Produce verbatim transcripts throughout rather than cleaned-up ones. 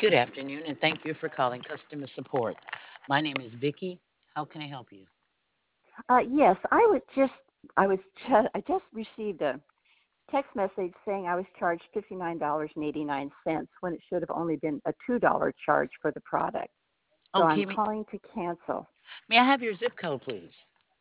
Good afternoon, and thank you for calling customer support. My name is Vicky. How can I help you? Uh, yes, I was just I was just I just received a text message saying I was charged fifty nine dollars and eighty nine cents when it should have only been a two dollar charge for the product. So I'm Okay, may, calling to cancel. may I have your zip code, please?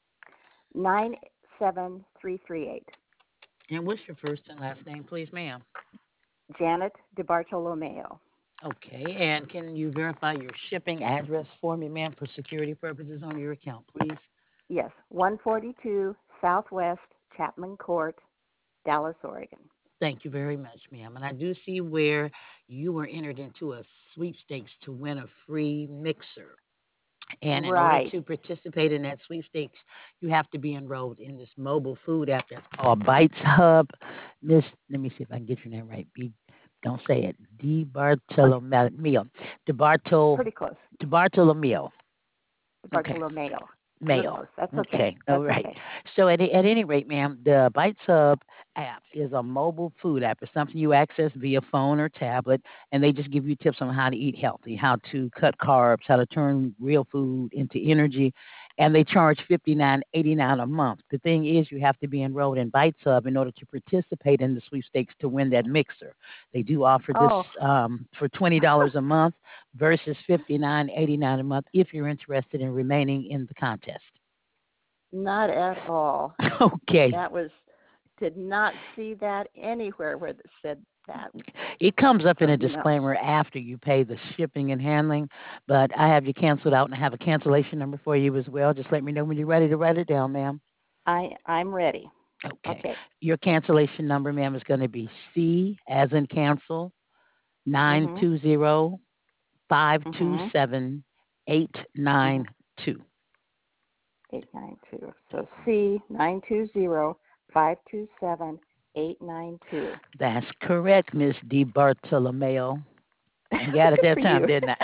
Nine seven three three eight. And what's your first and last name, please, ma'am? Janet DeBartolomeo. Okay, and can you verify your shipping address for me, ma'am, for security purposes on your account, please? Yes, one forty two Southwest Chapman Court, Dallas, Oregon. Thank you very much, ma'am. And I do see where you were entered into a sweepstakes to win a free mixer. And in order Right. to participate in that sweepstakes, you have to be enrolled in this mobile food app that's called Bites Hub. Miss, let me see if I can get your name right. Be, don't say it. Di Okay, Bartolomeo. Di Bartol, pretty close. Di Bartolomeo. Okay. Bartolomeo. You're Mail. close. That's okay. Okay, all That's right. okay. So at, at any rate, ma'am, the Bites Hub app is a mobile food app. It's something you access via phone or tablet, and they just give you tips on how to eat healthy, how to cut carbs, how to turn real food into energy, and they charge fifty nine eighty nine a month. The thing is, you have to be enrolled in Bites Hub in order to participate in the sweepstakes to win that mixer. They do offer this Oh, um, for twenty dollars a month versus fifty nine eighty nine a month if you're interested in remaining in the contest. not at all. Okay. That was did not see that anywhere where it said that. It comes up in So a no, disclaimer after you pay the shipping and handling, but I have you canceled out and I have a cancellation number for you as well. Just let me know when you're ready to write it down, ma'am. I I'm ready. Okay. Okay. Your cancellation number, ma'am, is going to be C as in cancel, nine Mhm. two zero five two Mhm. seven eight Mhm. nine two. Eight nine two. So C nine two zero five two seven eight nine two. That's correct, Miss D. Bartolomeo. I got it Good that for time, you. didn't I?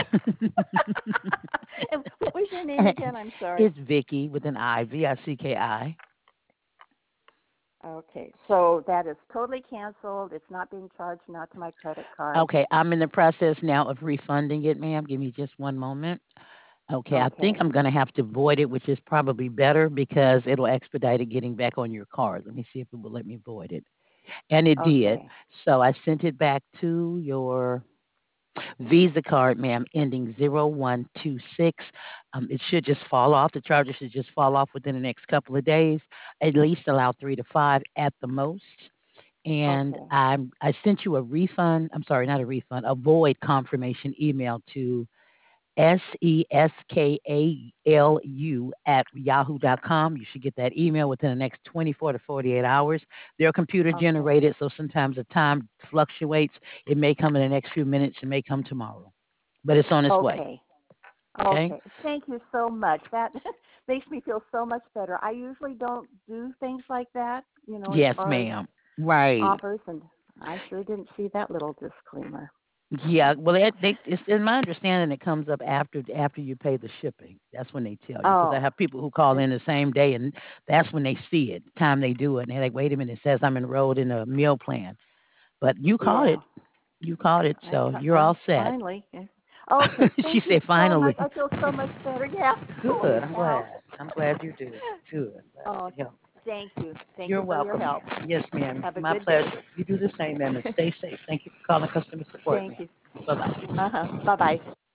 And what was your name again? I'm sorry. It's Vicky with an I, V I C K I. Okay. So that is totally canceled. It's not being charged not to my credit card. Okay, I'm in the process now of refunding it, ma'am. Give me just one moment. Okay, I think Okay. I'm going to have to void it, which is probably better because it'll expedite it getting back on your card. Let me see if it will let me void it. And it did. Okay. So I sent it back to your Visa card, ma'am, ending zero one two six. Um, it should just fall off. The charges should just fall off within the next couple of days, at least allow three to five at the most. And Okay. I I sent you a refund. I'm sorry, not a refund, a void confirmation email to S E S K A L U at yahoo dot com. You should get that email within the next twenty-four to forty-eight hours. They're computer Okay. generated, so sometimes the time fluctuates. It may come in the next few minutes, it may come tomorrow, but it's on its way. Okay. Okay? Okay. Thank you so much. That makes me feel so much better. I usually don't do things like that, you know, as Yes, far as ma'am. Right. offers, and I sure didn't see that little disclaimer. Yeah, well, it, they, it's in my understanding it comes up after after you pay the shipping. That's when they tell you because I Oh, have people who call and in the same day, and that's when they see it. The time they do it, and they're like, "Wait a minute, it says I'm enrolled in a meal plan." But you caught yeah, it, you caught it, I so cut. you're Well, all set. finally. Yeah. Okay. She Thank you said, so "Finally." much. I feel so much better. Yeah. Good. Holy I'm cow. glad. I'm glad you do. Good. Glad I Oh, could help. thank you. Thank You're you for your welcome. help. Yes, ma'am. Have a My good day. pleasure. You do the same, ma'am, and stay safe. Thank you for calling customer support, Thank ma'am. you. Bye bye. Uh huh. Bye bye.